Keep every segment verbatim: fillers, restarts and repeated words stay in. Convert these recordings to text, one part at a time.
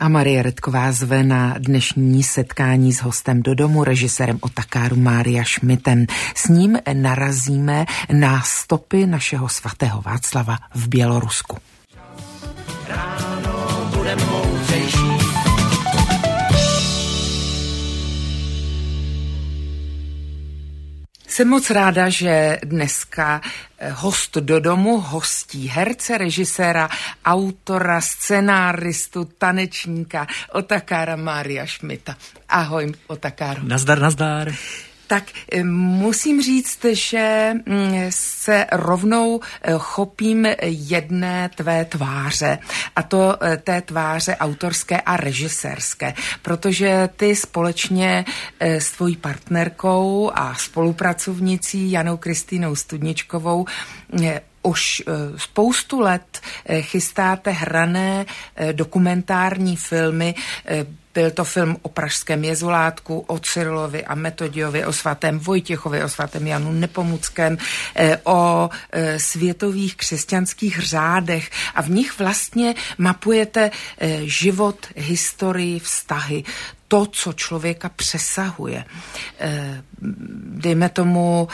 A Marie Redková zve na dnešní setkání s hostem do domu, režisérem Otakáru Mária Schmidtem. S ním narazíme na stopy našeho svatého Václava v Bělorusku. Ráno budeme moudřejší. Jsem moc ráda, že dneska host do domu hostí herce, režiséra, autora, scenáristu, tanečníka Otakára Mária Schmidta. Ahoj, Otakáru. Nazdar, nazdar. Tak musím říct, že se rovnou chopím jedné tvé tváře, a to té tváře autorské a režisérské, protože ty společně s tvojí partnerkou a spolupracovnicí Janou Kristýnou Studničkovou už spoustu let chystáte hrané dokumentární filmy. Byl to film o pražském jezulátku, o Cyrilovi a Metodiovi, o svatém Vojtěchovi, o svatém Janu Nepomuckém, o světových křesťanských řádech a v nich vlastně mapujete život, historii, vztahy, to, co člověka přesahuje. Dejme tomu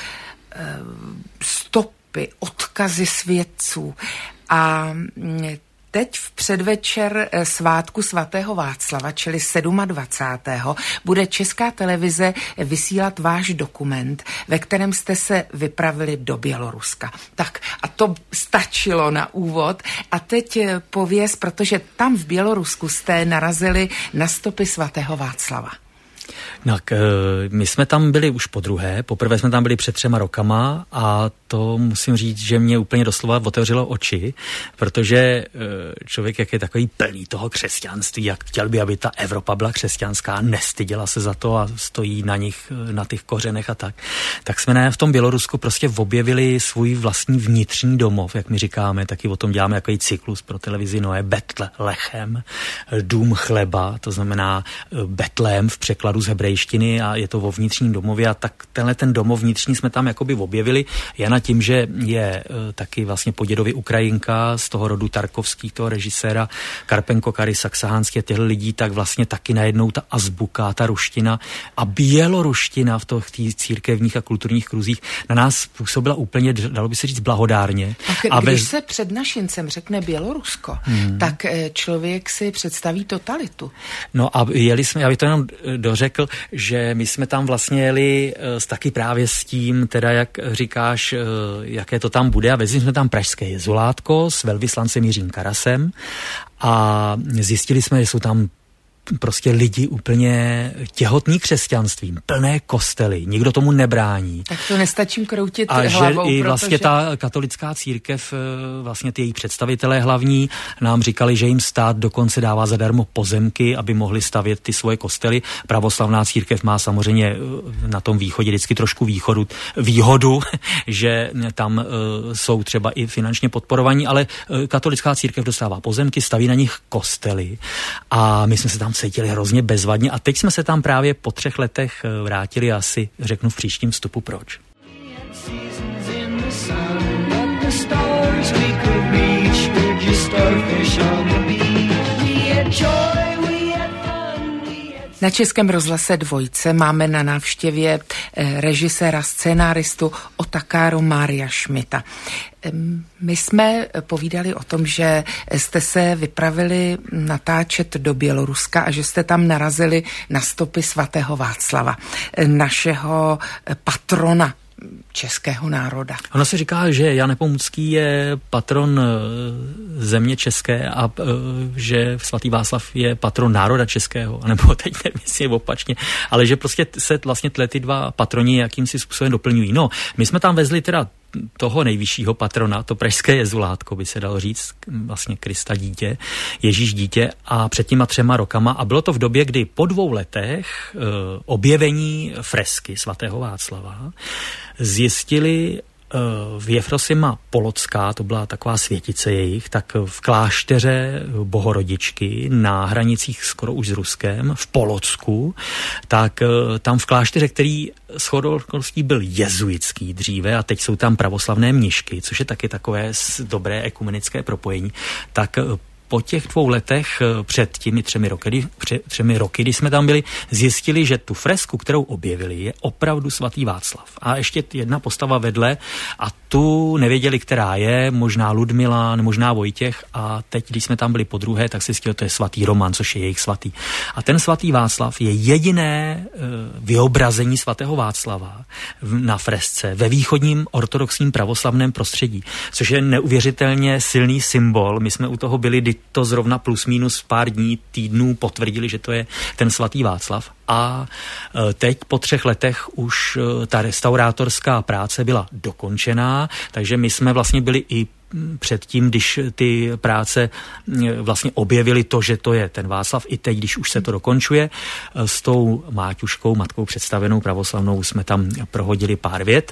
stopy, odkazy svědců. A teď v předvečer svátku svatého Václava, čili dvacátého sedmého bude Česká televize vysílat váš dokument, ve kterém jste se vypravili do Běloruska. Tak a to stačilo na úvod. A teď pověz, protože tam v Bělorusku jste narazili na stopy svatého Václava. Tak, my jsme tam byli už po druhé, poprvé jsme tam byli před třema rokama a to musím říct, že mě úplně doslova otevřelo oči, protože člověk, jak je takový plný toho křesťanství, jak chtěl by, aby ta Evropa byla křesťanská, nestyděla se za to a stojí na nich, na těch kořenech a tak, tak jsme v tom Bělorusku prostě objevili svůj vlastní vnitřní domov, jak my říkáme, taky o tom děláme takový cyklus pro televizi Noé, Betlechem, dům chleba, to znamená Betlém v překladu z hebrejštiny a je to o vnitřním domově a tak tenhle ten domov vnitřní jsme tam jakoby objevili. Jana tím, že je e, taky vlastně po dědovi Ukrajinka z toho rodu Tarkovských, toho režiséra Karpenko, Kary Saksahánský a těchto lidí, tak vlastně taky najednou ta azbuka, ta ruština a běloruština v těch církevních a kulturních kruzích na nás působila úplně, dalo by se říct, blahodárně. A, a když bez... se před našincem řekne Bělorusko, hmm. tak člověk si představí totalitu. No a jeli jsme, já bych to jenom dořekl, že my jsme tam vlastně jeli s, taky právě s tím, teda jak říkáš, jaké to tam bude a vezli jsme tam pražské jezulátko s velvyslancem Jiřím Karasem a zjistili jsme, že jsou tam prostě lidi úplně těhotní křesťanstvím, plné kostely, nikdo tomu nebrání. Tak to nestačím kroutit a hlavou. A že i protože... vlastně ta katolická církev, vlastně ty její představitelé hlavní, nám říkali, že jim stát dokonce dává zadarmo pozemky, aby mohli stavět ty svoje kostely. Pravoslavná církev má samozřejmě na tom východě vždycky trošku východu, výhodu, že tam uh, jsou třeba i finančně podporovaní, ale uh, katolická církev dostává pozemky, staví na nich kostely a my jsme se tam cítili hrozně bezvadně a teď jsme se tam právě po třech letech vrátili a asi řeknu v příštím vstupu proč. Na Českém rozhlase Dvojce máme na návštěvě režiséra, scénáristu Otakáru Mária Schmidta. My jsme povídali o tom, že jste se vypravili natáčet do Běloruska a že jste tam narazili na stopy svatého Václava, našeho patrona českého národa. Ono se říká, že Jan Nepomucký je patron země české a že svatý Václav je patron národa českého, nebo teď nevím, jestli je opačně, ale že prostě se vlastně tyhle ty dva patroni jakýmsi způsobem doplňují. No, my jsme tam vezli teda toho nejvyššího patrona, to pražské jezulátko, by se dalo říct, vlastně Krista dítě, Ježíš dítě a před těma třema rokama a bylo to v době, kdy po dvou letech e, objevení fresky svatého Václava zjistili v Jefrosima Polocká, to byla taková světice jejich, tak v klášteře Bohorodičky na hranicích skoro už s Ruskem, v Polocku, tak tam v klášteře, který shodou okolností byl jezuitský dříve a teď jsou tam pravoslavné mnišky, což je taky takové dobré ekumenické propojení, tak po těch dvou letech před těmi třemi roky, před třemi roky, když jsme tam byli, zjistili, že tu fresku, kterou objevili, je opravdu svatý Václav. A ještě jedna postava vedle a tu nevěděli, která je, možná Ludmila, možná Vojtěch a teď, když jsme tam byli po druhé, tak si zjistili, to je svatý Roman, což je jejich svatý. A ten svatý Václav je jediné e, vyobrazení svatého Václava na fresce ve východním ortodoxním pravoslavném prostředí, což je neuvěřitelně silný symbol. My jsme u toho byli, kdy to zrovna plus minus pár dní, týdnů potvrdili, že to je ten svatý Václav. A teď po třech letech už ta restaurátorská práce byla dokončená, takže my jsme vlastně byli i předtím, když ty práce vlastně objevili to, že to je ten Václav, i teď, když už se to dokončuje, s tou Máťuškou, matkou představenou pravoslavnou, jsme tam prohodili pár vět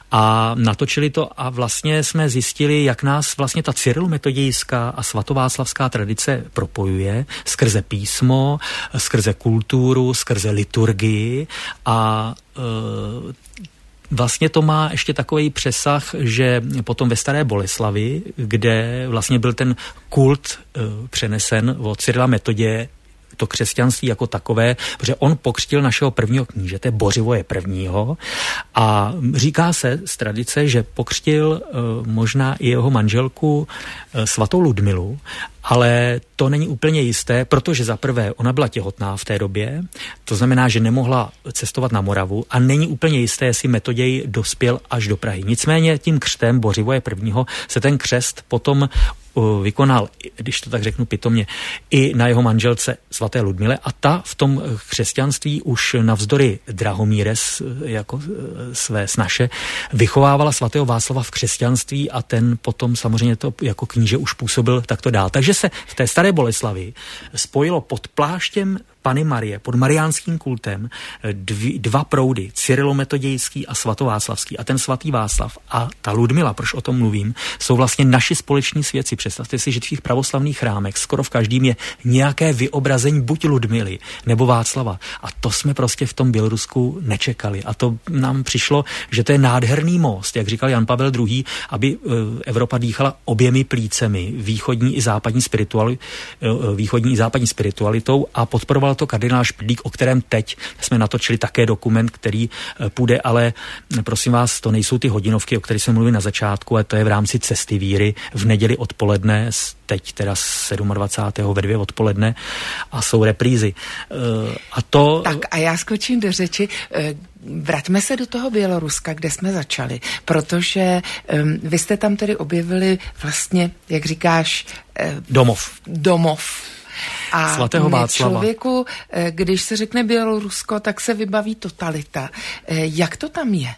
a natočili to a vlastně jsme zjistili, jak nás vlastně ta cyrilometodějská a svatováclavská tradice propojuje skrze písmo, skrze kulturu, skrze liturgii a e, vlastně to má ještě takový přesah, že potom ve Staré Boleslavi, kde vlastně byl ten kult uh, přenesen od Cyrila Metoděje, to křesťanství jako takové, protože on pokřtil našeho prvního knížete, Bořivoje prvního a říká se z tradice, že pokřtil uh, možná i jeho manželku uh, svatou Ludmilu, ale to není úplně jisté, protože za prvé ona byla těhotná v té době, to znamená, že nemohla cestovat na Moravu a není úplně jisté, jestli Metoděj dospěl až do Prahy. Nicméně tím křtem Bořivoje prvního se ten křest potom vykonal, když to tak řeknu pitomně, i na jeho manželce svaté Ludmile a ta v tom křesťanství už navzdory Drahomíre jako své snaše vychovávala svatého Václava v křesťanství a ten potom samozřejmě to jako kníže už působil takto dál. Takže se v té Staré Boleslavi spojilo pod pláštěm Panny Marie, pod mariánským kultem dvě, dva proudy, cyrilometodějský a svatováclavský. A ten svatý Václav a ta Ludmila, proč o tom mluvím, jsou vlastně naši společní svědci. Představte si, že v těch pravoslavných chrámech skoro v každém je nějaké vyobrazení buď Ludmily nebo Václava. A to jsme prostě v tom Bělorusku nečekali. A to nám přišlo, že to je nádherný most, jak říkal Jan Pavel druhý, aby Evropa dýchala oběmi plícemi, východní i západní spirituali, východní i západní spiritualitou a podporoval to kardinál Špidlík, o kterém teď jsme natočili také dokument, který půjde, ale prosím vás, to nejsou ty hodinovky, o kterých jsme mluvili na začátku, ale to je v rámci Cesty víry v neděli odpoledne, teď teda dvacátého sedmého ve dvě odpoledne a jsou reprízy. A to... Tak a já skočím do řeči. Vraťme se do toho Běloruska, kde jsme začali, protože um, vy jste tam tedy objevili vlastně, jak říkáš... Uh, domov. Domov. A svatého Václava. Člověku, když se řekne Bělorusko, tak se vybaví totalita. Jak to tam je?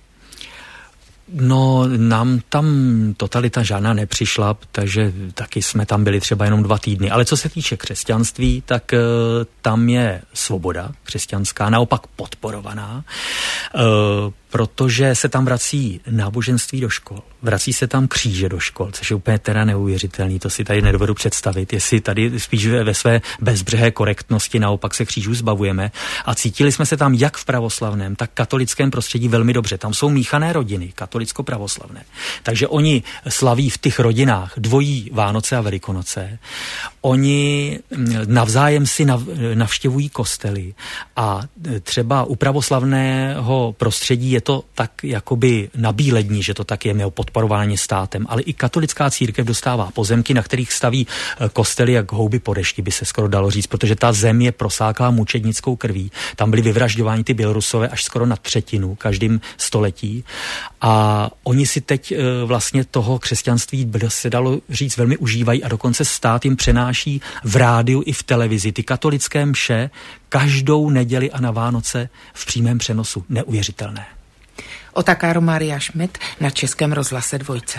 No, nám tam totalita žádná nepřišla, takže taky jsme tam byli třeba jenom dva týdny. Ale co se týče křesťanství, tak e, tam je svoboda křesťanská, naopak podporovaná, e, protože se tam vrací náboženství do škol. Vrací se tam kříže do škol, což je úplně teda neuvěřitelný, to si tady nedovedu představit, jestli tady spíš ve své bezbřehé korektnosti naopak se křížů zbavujeme a cítili jsme se tam jak v pravoslavném, tak katolickém prostředí velmi dobře. Tam jsou míchané rodiny, katolicko-pravoslavné. Takže oni slaví v těch rodinách dvojí Vánoce a Velikonoce. Oni navzájem si nav, navštěvují kostely a třeba u pravoslavného prostředí je to tak jakoby nabílední, že to tak je měl podporování státem, ale i katolická církev dostává pozemky, na kterých staví kostely jak houby po dešti, by se skoro dalo říct, protože ta zem je prosáklá mučednickou krví. Tam byli vyvražďováni ty Bělorusové až skoro na třetinu každým století a oni si teď vlastně toho křesťanství, se dalo říct, velmi užívají a dokonce stát jim přenáší v rádiu i v televizi ty katolické mše každou neděli a na Vánoce v přímém přenosu. Neuvěřitelné. Otakar Mária Schmidt na Českém rozhlase Dvojce.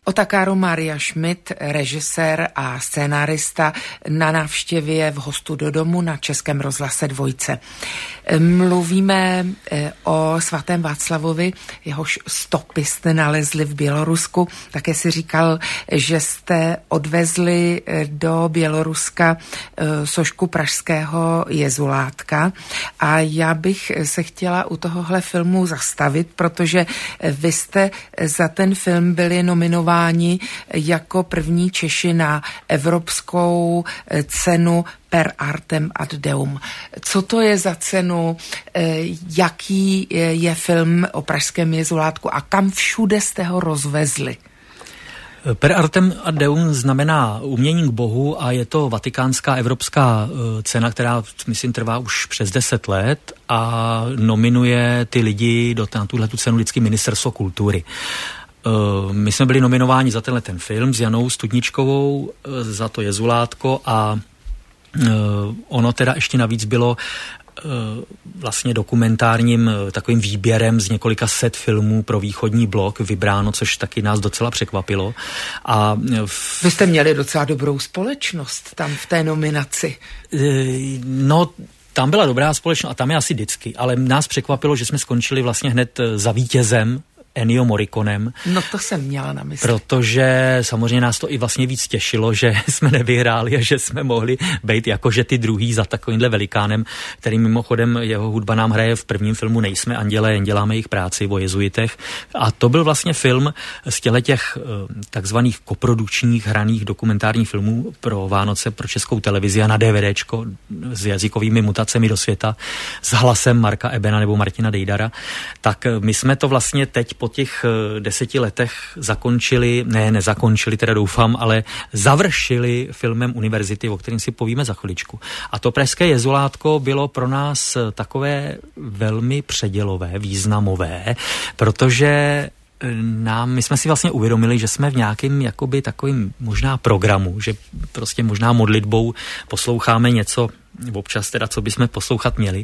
Otakaro Maria Schmidt, režisér a scénárista, na návštěvě v Hostu do domu na Českém rozhlase Dvojce. Mluvíme o svatém Václavovi, jehož stopy jste nalezli v Bělorusku. Také si říkal, že jste odvezli do Běloruska sošku pražského jezulátka. A já bych se chtěla u tohohle filmu zastavit, protože vy jste za ten film byli nominováni jako první Češi na evropskou cenu Per Artem ad Deum. Co to je za cenu, jaký je film o pražském jezulátku a kam všude jste ho rozvezli? Per Artem ad Deum znamená umění k Bohu a je to vatikánská evropská cena, která, myslím, trvá už přes deset let a nominuje ty lidi do tuhletu cenu vždycky Ministerstvo kultury. My jsme byli nominováni za tenhle ten film s Janou Studničkovou za to jezulátko a ono teda ještě navíc bylo vlastně dokumentárním takovým výběrem z několika set filmů pro východní blok vybráno, což taky nás docela překvapilo. A v... Vy jste měli docela dobrou společnost tam v té nominaci. No, tam byla dobrá společnost a tam je asi vždycky, ale nás překvapilo, že jsme skončili vlastně hned za vítězem Ennio Morriconem. No to jsem měla na mysli. Protože samozřejmě nás to i vlastně víc těšilo, že jsme nevyhráli a že jsme mohli být jakože ty druhý za takovýmhle velikánem, který mimochodem jeho hudba nám hraje v prvním filmu Nejsme andělé, jen děláme jejich práci o jezuitech. A to byl vlastně film z těch takzvaných koprodukčních hraných dokumentárních filmů pro Vánoce pro Českou televizi a na DVDčko s jazykovými mutacemi do světa s hlasem Marka Ebena nebo Martina Dejdara. Tak my jsme to vlastně teď po těch deseti letech zakončili, ne, nezakončili, teda doufám, ale završili filmem Univerzity, o kterém si povíme za chviličku. A to pražské jezulátko bylo pro nás takové velmi předělové, významové, protože nám, my jsme si vlastně uvědomili, že jsme v nějakém jakoby takovým možná programu, že prostě možná modlitbou posloucháme něco, občas teda, co bychom poslouchat měli.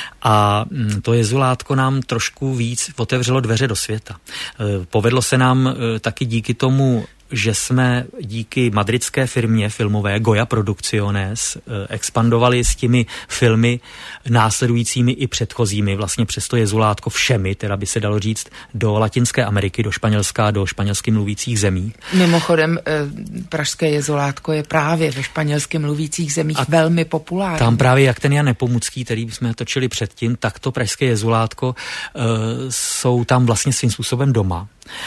A to jezulátko nám trošku víc otevřelo dveře do světa. Povedlo se nám taky díky tomu, že jsme díky madridské firmě filmové Goya Producciones expandovali s těmi filmy následujícími i předchozími, vlastně přes to jezulátko všemi, teda by se dalo říct, do Latinské Ameriky, do Španělska, do španělsky mluvících zemí. Mimochodem, pražské jezulátko je právě ve španělsky mluvících zemích a velmi populární. Tam právě jak ten Jan Nepomucký, který jsme točili předtím, tak to pražské jezulátko uh, jsou tam vlastně svým způsobem doma.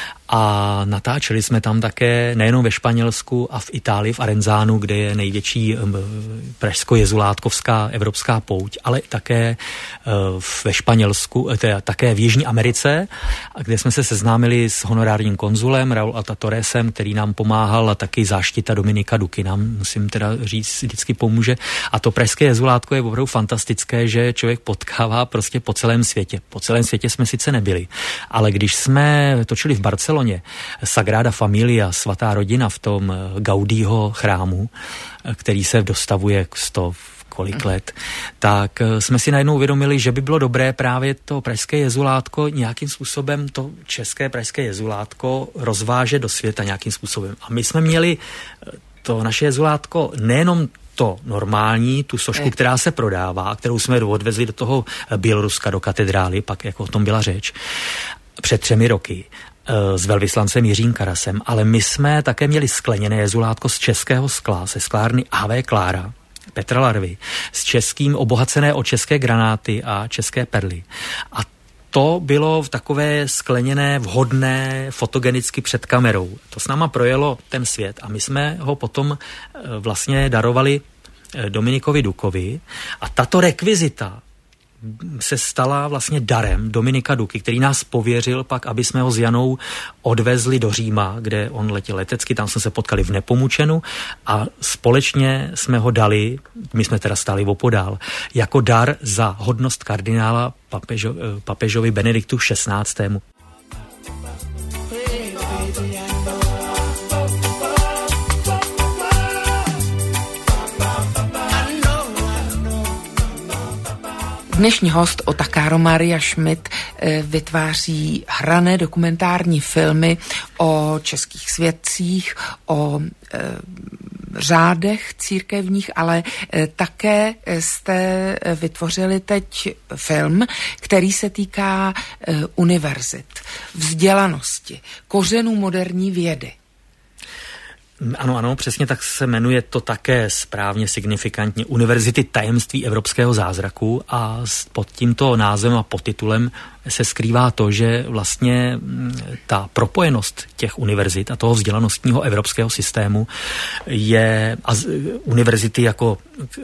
A natáčeli jsme tam také nejenom ve Španělsku a v Itálii, v Arenzánu, kde je největší um, pražsko-jezulátkovská evropská pouť, ale také uh, ve Španělsku, teda také v Jižní Americe, kde jsme se seznámili s honorárním konzulem Raul Alta Torresem, který nám pomáhal, a taky záštita Dominika Duky nám, musím teda říct, vždycky pomůže. A to pražské jezulátko je opravdu fantastické, že člověk potkává prostě po celém světě. Po celém světě jsme sice nebyli, ale když jsme točili v Barceloně Sagrada Familia, svatá rodina v tom Gaudího chrámu, který se dostavuje k sto kolik let, tak jsme si najednou uvědomili, že by bylo dobré právě to pražské jezulátko nějakým způsobem, to české pražské jezulátko rozvážet do světa nějakým způsobem. A my jsme měli to naše jezulátko nejenom to normální, tu sošku, která se prodává, kterou jsme odvezli do toho Běloruska, do katedrály, pak jako o tom byla řeč, před třemi roky s velvyslancem Jiřím Karasem, ale my jsme také měli skleněné jezulátko z českého skla, ze sklárny á vé Klára, Petra Larvy, s českým obohacené o české granáty a české perly. A to bylo v takové skleněné, vhodné, fotogenicky před kamerou. To s náma projelo ten svět a my jsme ho potom vlastně darovali Dominikovi Dukovi a tato rekvizita se stala vlastně darem Dominika Duky, který nás pověřil pak, aby jsme ho s Janou odvezli do Říma, kde on letěl letecky, tam jsme se potkali v Nepomučenu a společně jsme ho dali, my jsme teda stáli opodál, jako dar za hodnost kardinála papežo, papežovi Benediktu šestnáctému. Dnešní host Otakaro Maria Schmidt vytváří hrané dokumentární filmy o českých svědcích, o e, řádech církevních, ale e, také jste vytvořili teď film, který se týká e, univerzit, vzdělanosti, kořenů moderní vědy. Ano, ano, přesně tak se jmenuje to také správně, signifikantně Univerzity tajemství evropského zázraku a pod tímto názvem a podtitulem se skrývá to, že vlastně ta propojenost těch univerzit a toho vzdělanostního evropského systému je a univerzity jako,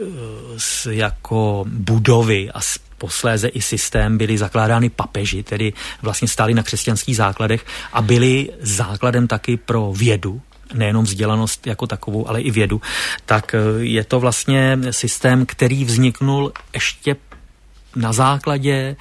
jako budovy a posléze i systém byly zakládány papeži, tedy vlastně stály na křesťanských základech a byly základem taky pro vědu, nejenom vzdělanost jako takovou, ale i vědu, tak je to vlastně systém, který vzniknul ještě na základě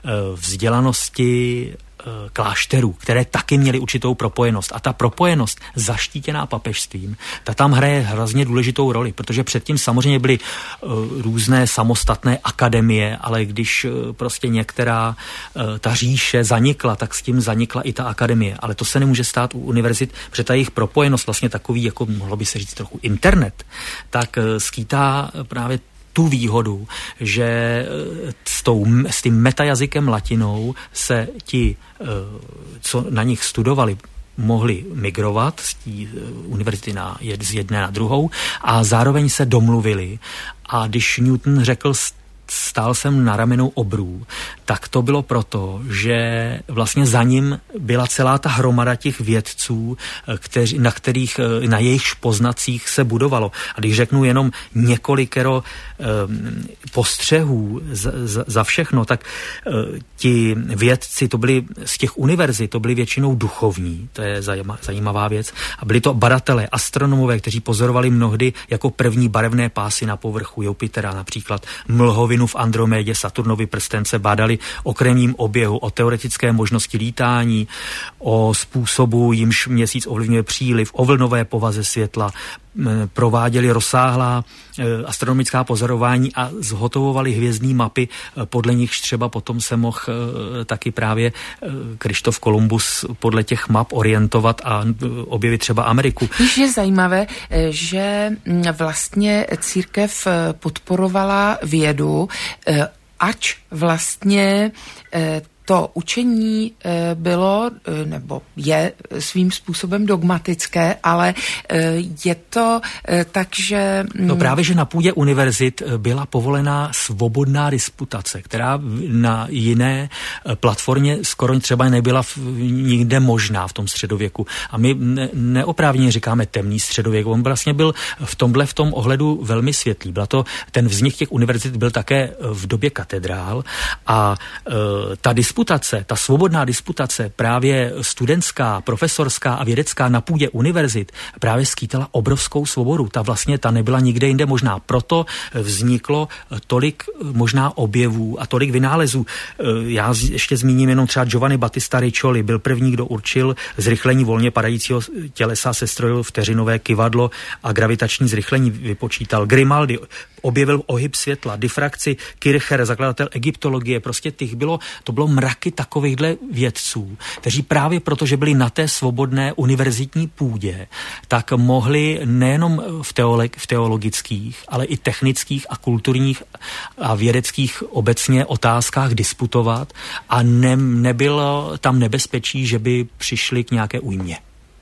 vzdělanosti klášterů, které taky měly určitou propojenost. A ta propojenost zaštítěná papežstvím, ta tam hraje hrozně důležitou roli, protože předtím samozřejmě byly uh, různé samostatné akademie, ale když uh, prostě některá uh, ta říše zanikla, tak s tím zanikla i ta akademie. Ale to se nemůže stát u univerzit, protože ta jejich propojenost vlastně takový, jako mohlo by se říct trochu internet, tak uh, skýtá právě tu výhodu, že s, tou, s tím metajazykem latinou se ti, co na nich studovali, mohli migrovat z té univerzity na, z jedné na druhou a zároveň se domluvili. A když Newton řekl, stál jsem na ramenou obrů, tak to bylo proto, že vlastně za ním byla celá ta hromada těch vědců, kteři, na kterých, na jejichž poznacích se budovalo. A když řeknu jenom několikero um, postřehů za, za, za všechno, tak uh, ti vědci, to byli z těch univerzit, to byli většinou duchovní, to je zajímavá věc, a byli to badatelé, astronomové, kteří pozorovali mnohdy jako první barevné pásy na povrchu Jupitera, například mlhovinu v Andromédě, Saturnovi prstence, bádali o krevním oběhu, o teoretické možnosti lítání, o způsobu, jimž měsíc ovlivňuje příliv, o vlnové povaze světla, prováděli rozsáhlá astronomická pozorování a zhotovovali hvězdní mapy, podle nichž třeba potom se mohl taky právě Krištof Kolumbus podle těch map orientovat a objevit třeba Ameriku. Víš, je zajímavé, že vlastně církev podporovala vědu, ač vlastně to učení bylo, nebo je svým způsobem dogmatické, ale je to tak, že... No právě, že na půdě univerzit byla povolená svobodná disputace, která na jiné platformě skoro třeba nebyla nikde možná v tom středověku. A my ne, neoprávněně říkáme temný středověk. On vlastně byl v tomhle v tom ohledu velmi světlý. Byla to, ten vznik těch univerzit byl také v době katedrál a e, ta disputace Disputace, ta svobodná disputace, právě studentská, profesorská a vědecká na půdě univerzit právě skýtala obrovskou svobodu. Ta vlastně ta nebyla nikde jinde možná. Proto vzniklo tolik možná objevů a tolik vynálezů. Já ještě zmíním jenom třeba Giovanni Battista Riccioli, byl první, kdo určil zrychlení volně padajícího tělesa, sestrojil vteřinové kyvadlo a gravitační zrychlení vypočítal. Grimaldi objevil ohyb světla, difrakci, Kircher, zakladatel egyptologie, prostě těch bylo, to bylo mraky takovýchhle vědců, kteří právě proto, že byli na té svobodné univerzitní půdě, tak mohli nejenom v, teolo- v teologických, ale i technických a kulturních a vědeckých obecně otázkách disputovat a ne, nebylo tam nebezpečí, že by přišli k nějaké újmě.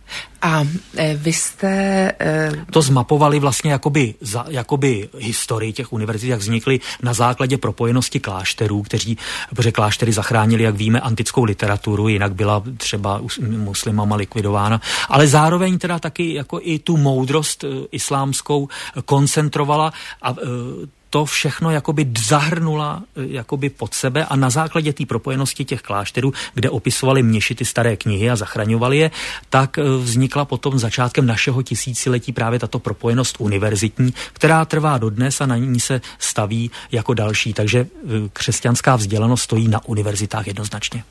A e, vy jste... E... To zmapovali vlastně jakoby, za, jakoby historii těch univerzit, jak vznikly na základě propojenosti klášterů, kteří, protože kláštery zachránili, jak víme, antickou literaturu, jinak byla třeba muslimama likvidována, ale zároveň teda taky jako i tu moudrost e, islámskou koncentrovala a e, to všechno jakoby zahrnula jakoby pod sebe a na základě té propojenosti těch klášterů, kde opisovali mniši ty staré knihy a zachraňovali je, tak vznikla potom začátkem našeho tisíciletí právě tato propojenost univerzitní, která trvá dodnes a na ní se staví jako další. Takže křesťanská vzdělanost stojí na univerzitách jednoznačně.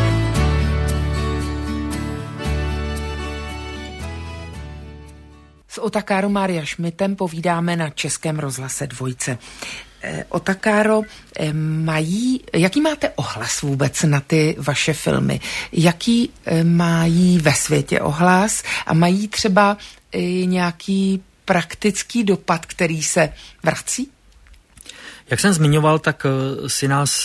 S Otakárou Mária Šmitem povídáme na Českém rozhlase Dvojce. Otakáro, mají, jaký máte ohlas vůbec na ty vaše filmy? Jaký mají ve světě ohlas a mají třeba i nějaký praktický dopad, který se vrací? Jak jsem zmiňoval, tak si nás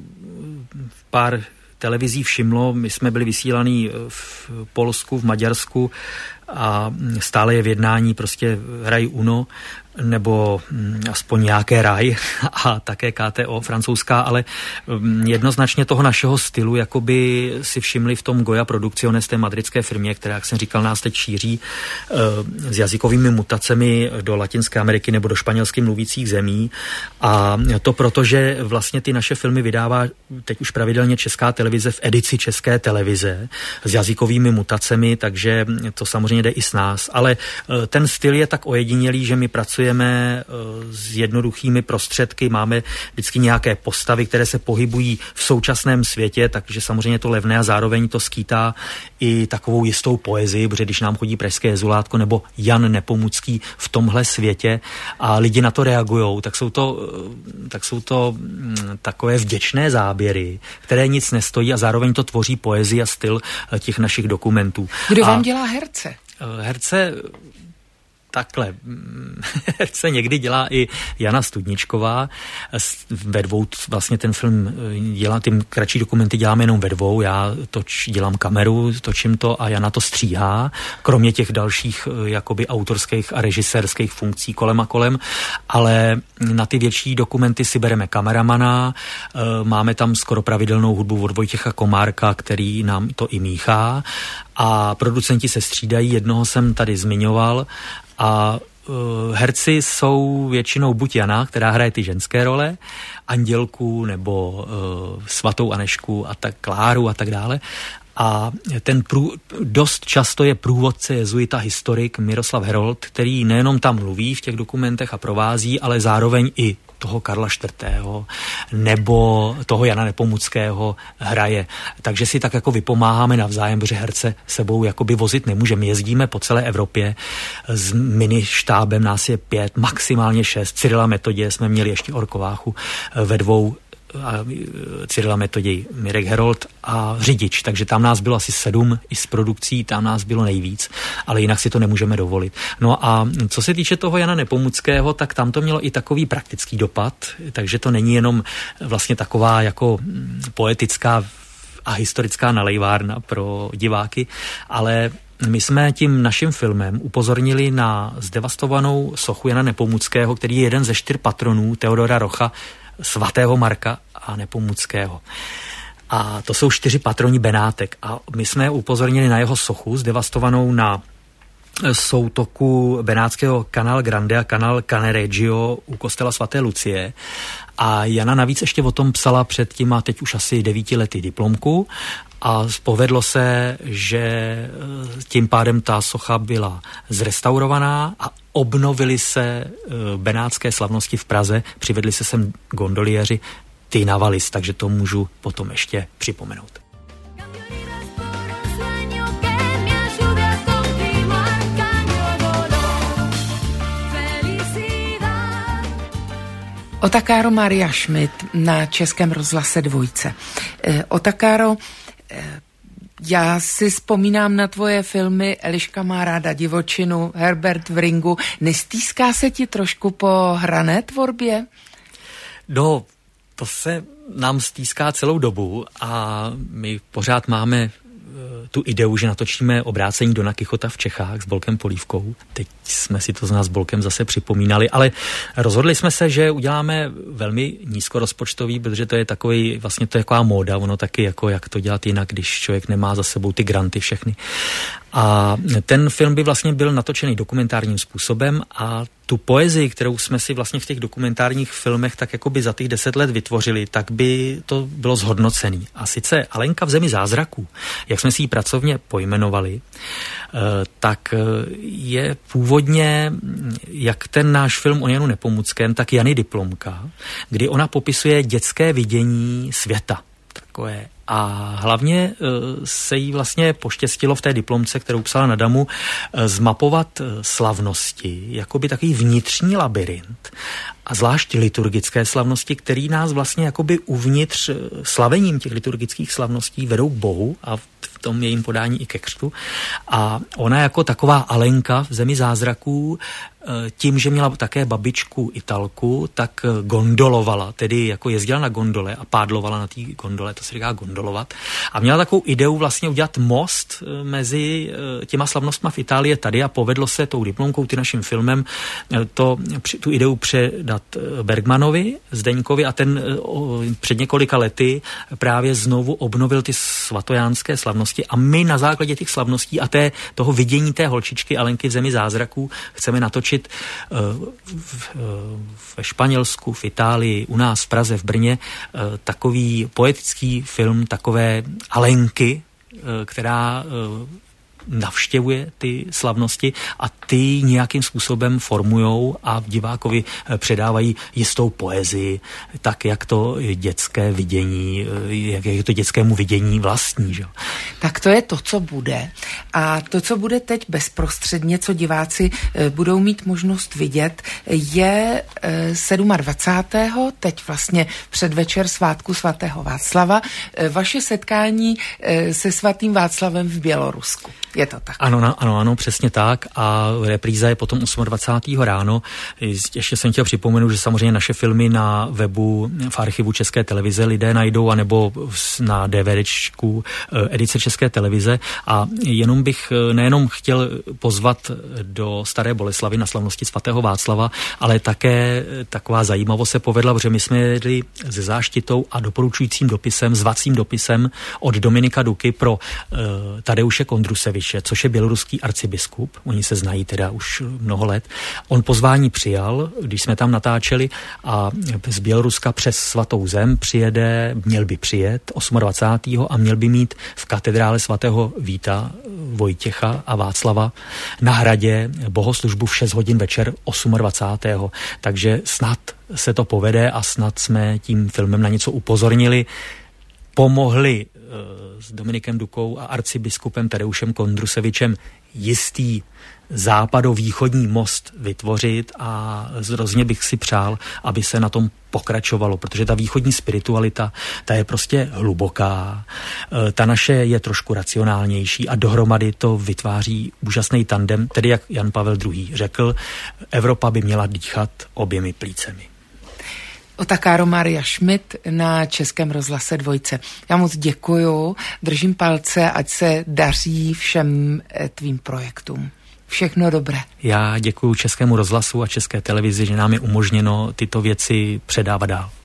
v pár televizí všimlo. My jsme byli vysílaní v Polsku, v Maďarsku a stále je v jednání prostě Raj Uno nebo aspoň nějaké Raj a také K T O francouzská, ale jednoznačně toho našeho stylu jakoby si všimli v tom Goya Producciones, té madridské firmě, která, jak jsem říkal, nás teď šíří s jazykovými mutacemi do Latinské Ameriky nebo do španělsky mluvících zemí. A to proto, že vlastně ty naše filmy vydává teď už pravidelně Česká televize v edici České televize s jazykovými mutacemi, takže to samozřejmě jde i s nás. Ale ten styl je tak ojedinělý, že my pracujeme s jednoduchými prostředky, máme vždycky nějaké postavy, které se pohybují v současném světě, takže samozřejmě to levné a zároveň to skýtá i takovou jistou poezii, protože když nám chodí Pražské jezulátko nebo Jan Nepomucký v tomhle světě a lidi na to reagujou, tak jsou to, tak jsou to takové vděčné záběry, které nic nestojí a zároveň to tvoří poezii a styl těch našich dokumentů. Kdo a vám dělá herce? Herce takhle. Herce někdy dělá i Jana Studničková. Ve dvou vlastně ten film dělá, ty kratší dokumenty děláme jenom ve dvou. Já toč, dělám kameru, točím to a Jana to stříhá. Kromě těch dalších jakoby autorských a režisérských funkcí kolem a kolem. Ale na ty větší dokumenty si bereme kameramana. Máme tam skoro pravidelnou hudbu od Vojtěcha Komárka, který nám to i míchá. A producenti se střídají, jednoho jsem tady zmiňoval. A uh, herci jsou většinou buď Jana, která hraje ty ženské role, Andělku nebo uh, svatou Anešku a tak Kláru a tak dále. A ten prů, dost často je průvodce jezuita historik Miroslav Herold, který nejenom tam mluví v těch dokumentech a provází, ale zároveň i toho Karla čtvrtého nebo toho Jana Nepomuckého hraje. Takže si tak jako vypomáháme navzájem, protože herce sebou jakoby vozit nemůžeme. Jezdíme po celé Evropě s mini štábem, nás je pět, maximálně šest. Cyrila Metodě jsme měli ještě Orkováchu ve dvou, a Cyrila Metoděj, Mirek Herold a řidič, takže tam nás bylo asi sedm i s produkcí, tam nás bylo nejvíc, ale jinak si to nemůžeme dovolit. No a co se týče toho Jana Nepomuckého, tak tam to mělo i takový praktický dopad, takže to není jenom vlastně taková jako poetická a historická nalejvárna pro diváky, ale my jsme tím naším filmem upozornili na zdevastovanou sochu Jana Nepomuckého, který je jeden ze čtyř patronů Teodora Rocha, svatého Marka a Nepomuckého. A to jsou čtyři patroni Benátek. A my jsme upozornili na jeho sochu, zdevastovanou na soutoku benátského Canal Grande a Canal Canereggio u kostela svaté Lucie. A Jana navíc ještě o tom psala před tím a teď už asi devíti lety diplomku a povedlo se, že tím pádem ta socha byla zrestaurovaná a obnovily se benátské slavnosti v Praze, přivedli se sem gondoliéři ty Navalis, takže to můžu potom ještě připomenout. Otakaro Mária Šmit na Českém rozhlase Dvojce. Otakaro, já si vzpomínám na tvoje filmy Eliška má ráda divočinu, Herbert v ringu. Nestýská se ti trošku po hrané tvorbě? No, to se nám stýská celou dobu a my pořád máme tu ideu, že natočíme obrácení Dona Kichota v Čechách s Bolkem Polívkou. Teď jsme si to z nás s Bolkem zase připomínali, ale rozhodli jsme se, že uděláme velmi nízkorozpočtový, protože to je takový, vlastně to je taková móda, ono taky jako jak to dělat jinak, když člověk nemá za sebou ty granty všechny. A ten film by vlastně byl natočený dokumentárním způsobem a tu poezii, kterou jsme si vlastně v těch dokumentárních filmech tak jakoby za těch deset let vytvořili, tak by to bylo zhodnocený. A sice Alenka v zemi zázraků, jak jsme si ji pracovně pojmenovali, tak je původně jak ten náš film o Janu Nepomuckém, tak Jany Diplomka, kdy ona popisuje dětské vidění světa. takové. A hlavně se jí vlastně poštěstilo v té diplomce, kterou psala na Damu, zmapovat slavnosti, jakoby takový vnitřní labyrint a zvlášť liturgické slavnosti, který nás vlastně jakoby uvnitř slavením těch liturgických slavností vedou k Bohu a v tom jejím podání i ke křtu. A ona jako taková Alenka v zemi zázraků tím, že měla také babičku Italku, tak gondolovala, tedy jako jezdila na gondole a pádlovala na té gondole, to se říká gondolovat. A měla takovou ideu vlastně udělat most mezi těma slavnostma v Itálii tady a povedlo se tou diplomkou, ty naším filmem, to, tu ideu předat Bergmanovi, Zdeňkovi a ten před několika lety právě znovu obnovil ty svatojánské slavnosti a my na základě těch slavností a té, toho vidění té holčičky Alenky v zemi zázraků chceme natočit ve Španělsku, v Itálii, u nás v Praze, v Brně takový poetický film takové Alenky, která navštěvuje ty slavnosti a ty nějakým způsobem formujou a divákovi předávají jistou poezii, tak jak to dětské vidění, jak je to dětskému vidění vlastní. Že? Tak to je to, co bude. A to, co bude teď bezprostředně, co diváci budou mít možnost vidět, je dvacátého sedmého teď vlastně předvečer svátku svatého Václava, vaše setkání se svatým Václavem v Bělorusku. Je to tak? Ano, ano, ano, přesně tak. A repríza je potom dvacátého osmého ráno. Ještě jsem chtěl připomenout, že samozřejmě naše filmy na webu v archivu České televize lidé najdou, anebo na DVDčku edice České televize. A jenom bych nejenom chtěl pozvat do Staré Boleslavy na slavnosti svatého Václava, ale také taková zajímavost se povedla, protože my jsme jedli se záštitou a doporučujícím dopisem, zvacím dopisem od Dominika Duky pro uh, Tadeuše Kondruseviče, což je běloruský arcibiskup, oni se znají teda už mnoho let. On pozvání přijal, když jsme tam natáčeli a z Běloruska přes Svatou zem přijede, měl by přijet dvacátého osmého a měl by mít v katedrále svatého Víta, Vojtěcha a Václava na hradě bohoslužbu v šest hodin večer dvacátého osmého Takže snad se to povede a snad jsme tím filmem na něco upozornili, pomohli s Dominikem Dukou a arcibiskupem Tadeušem Kondrusevičem jistý západovýchodní most vytvořit a hrozně bych si přál, aby se na tom pokračovalo, protože ta východní spiritualita, ta je prostě hluboká, ta naše je trošku racionálnější a dohromady to vytváří úžasný tandem, tedy jak Jan Pavel druhý řekl, Evropa by měla dýchat oběmi plícemi. Otakaro Mária Schmidt na Českém rozhlase Dvojce. Já moc děkuju, držím palce, ať se daří všem tvým projektům. Všechno dobré. Já děkuju Českému rozhlasu a České televizi, že nám je umožněno tyto věci předávat dál.